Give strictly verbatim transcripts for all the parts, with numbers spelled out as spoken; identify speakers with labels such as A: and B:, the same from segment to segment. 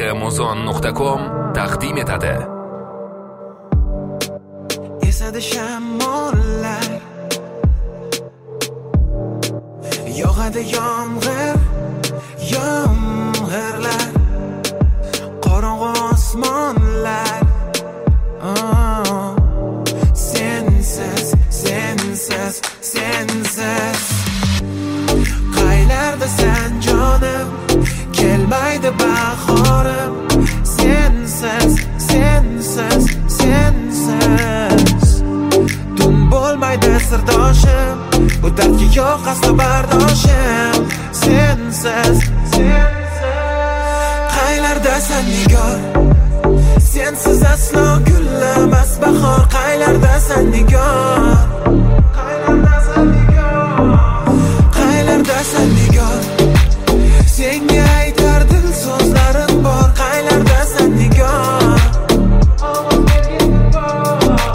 A: muzon nuqta com taqdim etadi.
B: Esadi shamollar, yog'adi yomg'ir, yomg'irlar, qorong'u osmonlar. Oh, sensiz, sensiz, sensiz. Qaylardasan jonim, kelmaydi bahorim. Sensiz, sensiz, sensiz. Tun bo'lmaydi sirdoshim, bu dardga yo'q aslo bardoshim. Sensiz, sensiz. Qaylardasan nigor, sensiz aslo gullamas bahor. Qaylardasan nigor, qaylardasan nigor, qaylardasan nigor. Senga aytar dil so'zlarim bor. Qaylardasan nigor, ovoz bergin bor.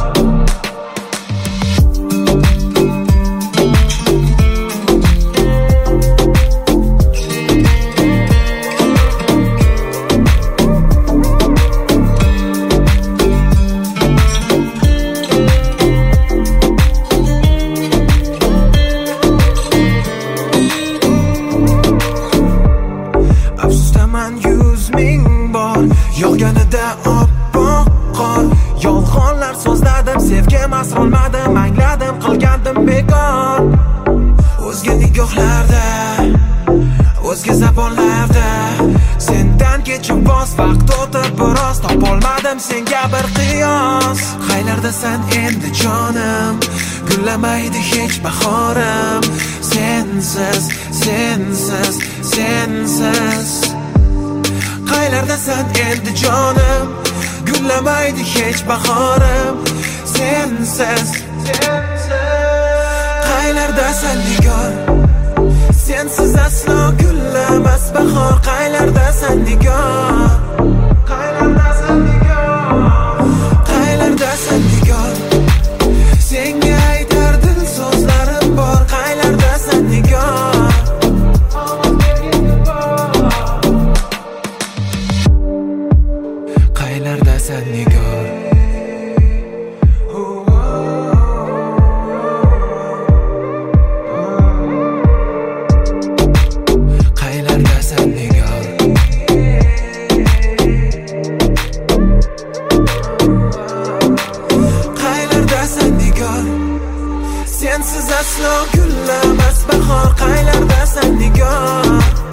B: Yog'ganida oppoq qor, yolg'onlar so'zladim, sevgim asrolmadim, angladim, qilgandim bekor. O'zga nigohlarda, o'zga zabonlarda, sendan kechib bos vaqt o'tib biroz, topolmadim senga bir qiyos. Qaylardasan endi jonim, gullamaydi hech bahorim. Sensiz, sensiz, sensiz. Qaylardasan endi jonim, gullamaydi hech bahorim. Sensiz, sensiz. Qaylardasan nigor, sensiz aslo gullamas bahor. Qaylardasan nigor, qaylardasan nigor, qaylardasan nigor. Senga aytar dil so'zlarim bor. Qaylardasan nigor, ovoz bergin bor. Qaylardasan nigor, qaylardasan nigor, qaylardasan nigor. Sensiz aslo gullamas bahor. Qaylardasan nigor.